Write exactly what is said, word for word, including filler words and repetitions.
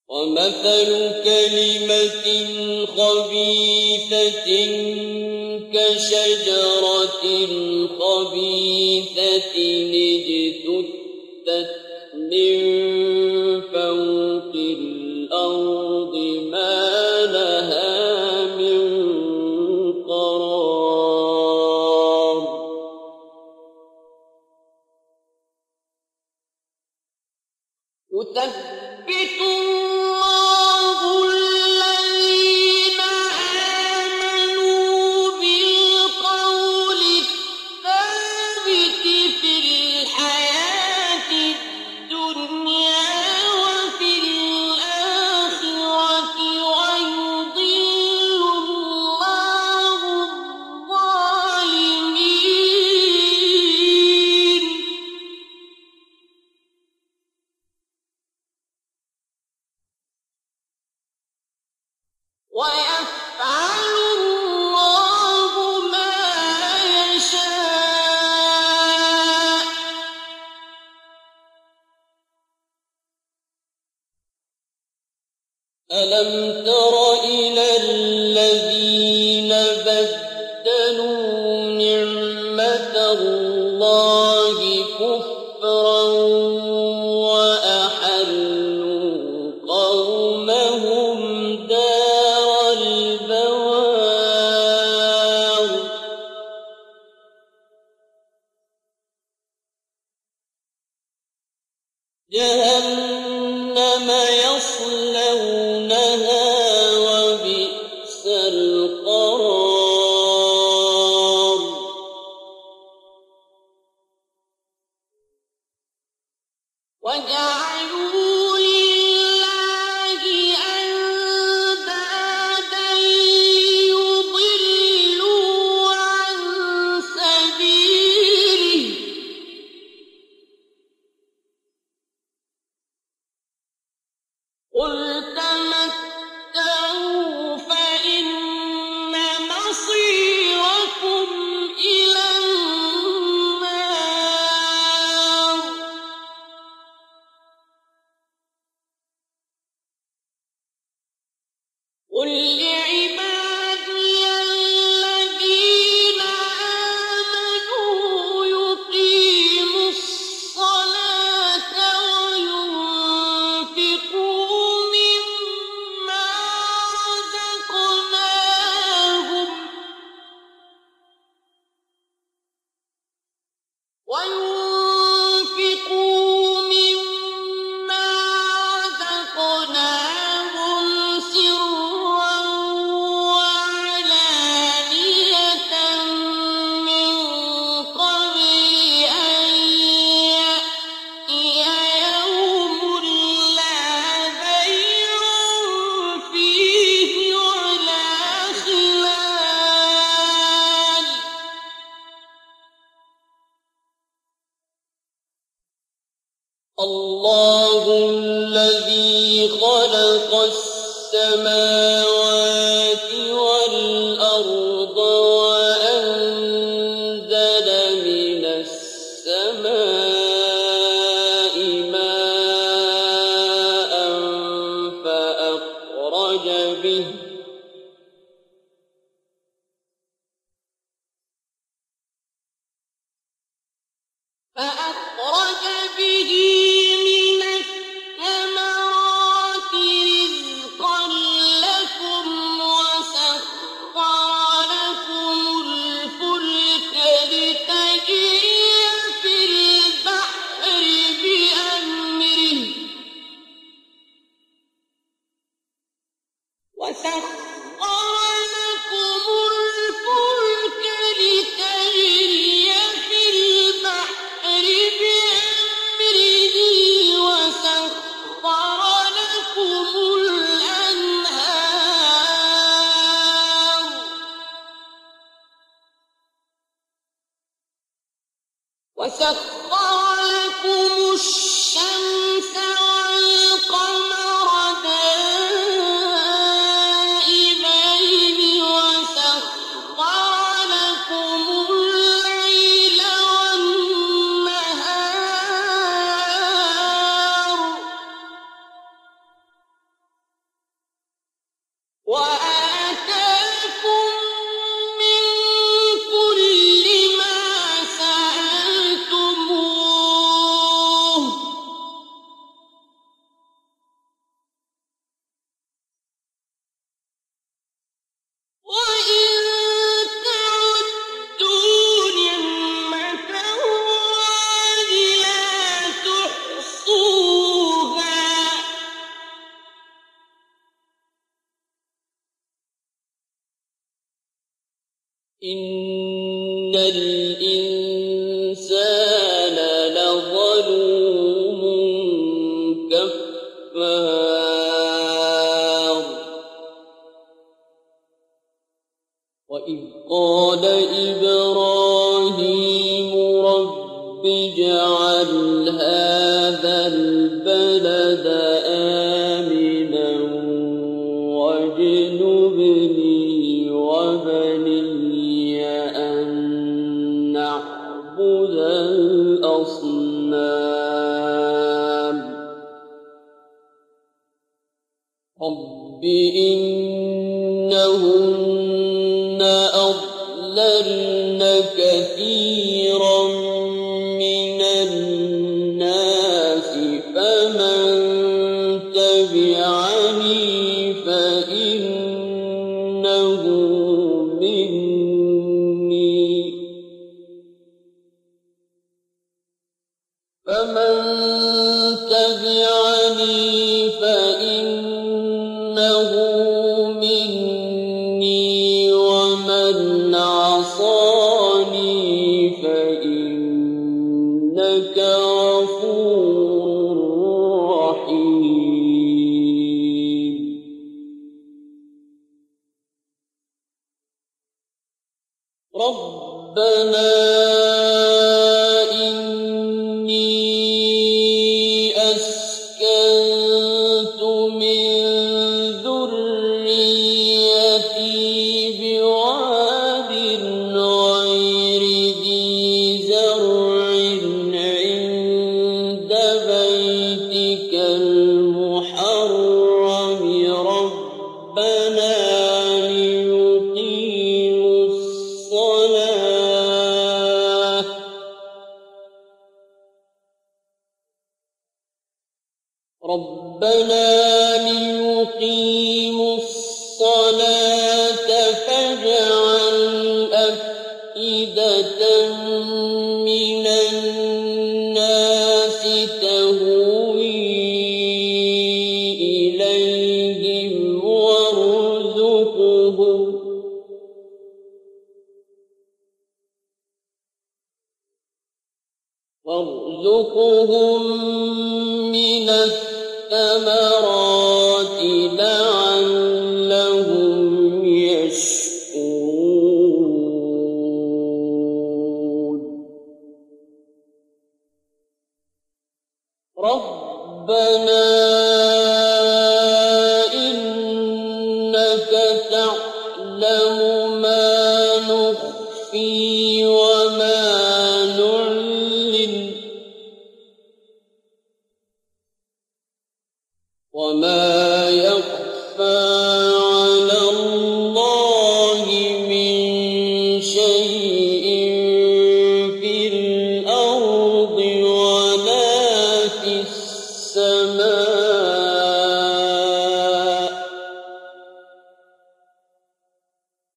ومثل كلمة خبيثة كشجرة خبيثة اجتثت من فوق الأرض ما لها من قرار يثبت الله الذين آمنوا بالقول الثابت في الحياة الدنيا وفي الآخرة ويضل الله الظالمين ويفعل الله ما يشاء ألم تر إلى الذين بدلوا نعمة الله كفرا وأحلوا قومهم دار البوار جهنم يصلونها وبئس القرار وجعلوا لله أندادا ليضلوا عن سبيله قل تمتعوا فإن مصيركم إلى النار قل لعبادي الذين آمنوا يقيموا الصلاة وينفقوا مما رزقناهم وينفقوا مما رزقناهم سرا وعلانية من قبل أن يأتي يوم لا بيع فيه ولا خلال الله الذي خلق السماوات والأرض وأنزل من السماء ماء فأخرج به فأخرج به من الثمرات رزقا لكم وسخر لكم الفلك لتجري في البحر بأمره وسخر إِنَّ الْإِنسَانَ لَظَلُومٌ كَفَّارٌ وَإِذْ قَالَ إِبْرَاهِيمُ رَبِّ اجْعَلْ هَٰذَا الْبَلَدَ آمِنًا وَاجْنُبْنِي وَبَنِيَّ أَن نَّعْبُدَ الْأَصْنَامَ رَبِّ إِنَّهُنَّ أَضْلَلْنَ كَثِيرًا مِّنَ النَّاسِ فَمَن تَبِعَنِي فَإِنَّهُ مِنِّي فَمَن تَبِعَنِي فَإِنَّهُ مِنِّي وَمَنْ عَصَانِي فَإِنَّكَ غَفُورٌ رَّحِيمٌ رَبَّنَا إِنِّي أَسْكَنتُ مِن ذُرِّيَّتِي بِوَادٍ غَيْرِ ذِي زَرْعٍ عِندَ بَيْتِكَ الْمُحَرَّمِ رَبَّنَا لِيُقِيمُوا الصَّلَاةَ رَبَّنَا لِيُقِيمُوا الصَّلَاةَ فَاجْعَلْ أَفْئِدَةً مِّنَ النَّاسِ تَهْوِي إِلَيْهِمْ وَارْزُقْهُمْ وَارْزُقْهُم مِّنَ الثَّمَرَاتِ لَعَلَّهُمْ يَشْكُرُونَ رَبَّنَا إِنَّكَ تَعْلَمُ مَا نُخْفِي وَمَا نُعْلِنُ وَمَا